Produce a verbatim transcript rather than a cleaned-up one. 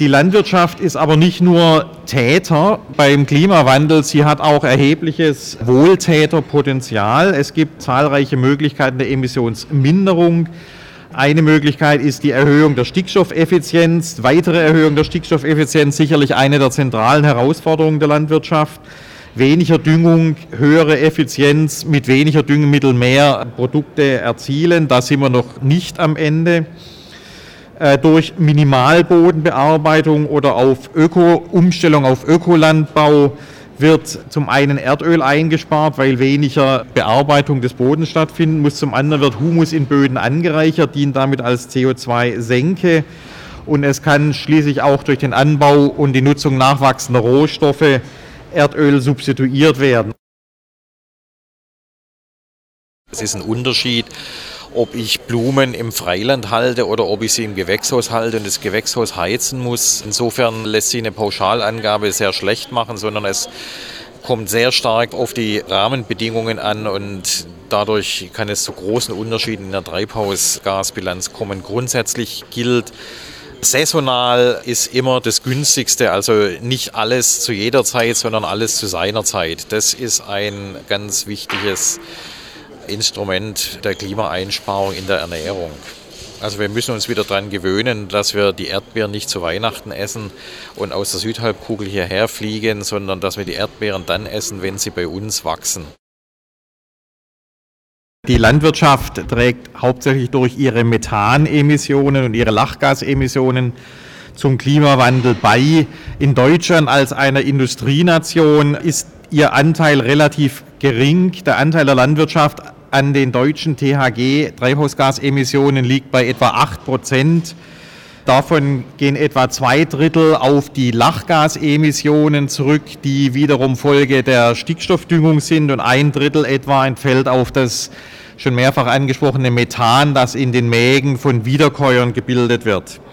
Die Landwirtschaft ist aber nicht nur Täter beim Klimawandel, sie hat auch erhebliches Wohltäterpotenzial. Es gibt zahlreiche Möglichkeiten der Emissionsminderung. Eine Möglichkeit ist die Erhöhung der Stickstoffeffizienz. Weitere Erhöhung der Stickstoffeffizienz, sicherlich eine der zentralen Herausforderungen der Landwirtschaft. Weniger Düngung, höhere Effizienz, mit weniger Düngemittel mehr Produkte erzielen. Da sind wir noch nicht am Ende. Durch Minimalbodenbearbeitung oder auf Öko, Umstellung auf Ökolandbau wird zum einen Erdöl eingespart, weil weniger Bearbeitung des Bodens stattfinden muss. Zum anderen wird Humus in Böden angereichert, dient damit als C O zwei Senke. Und es kann schließlich auch durch den Anbau und die Nutzung nachwachsender Rohstoffe Erdöl substituiert werden. Es ist ein Unterschied, ob ich Blumen im Freiland halte oder ob ich sie im Gewächshaus halte und das Gewächshaus heizen muss. Insofern lässt sich eine Pauschalangabe sehr schlecht machen, sondern es kommt sehr stark auf die Rahmenbedingungen an und dadurch kann es zu großen Unterschieden in der Treibhausgasbilanz kommen. Grundsätzlich gilt, saisonal ist immer das Günstigste, also nicht alles zu jeder Zeit, sondern alles zu seiner Zeit. Das ist ein ganz wichtiges Instrument der Klimaeinsparung in der Ernährung. Also wir müssen uns wieder daran gewöhnen, dass wir die Erdbeeren nicht zu Weihnachten essen und aus der Südhalbkugel hierher fliegen, sondern dass wir die Erdbeeren dann essen, wenn sie bei uns wachsen. Die Landwirtschaft trägt hauptsächlich durch ihre Methanemissionen und ihre Lachgasemissionen zum Klimawandel bei. In Deutschland als einer Industrienation ist ihr Anteil relativ gering. Der Anteil der Landwirtschaft an den deutschen T H G-Treibhausgasemissionen liegt bei etwa acht Prozent. Davon gehen etwa zwei Drittel auf die Lachgasemissionen zurück, die wiederum Folge der Stickstoffdüngung sind, und ein Drittel etwa entfällt auf das schon mehrfach angesprochene Methan, das in den Mägen von Wiederkäuern gebildet wird.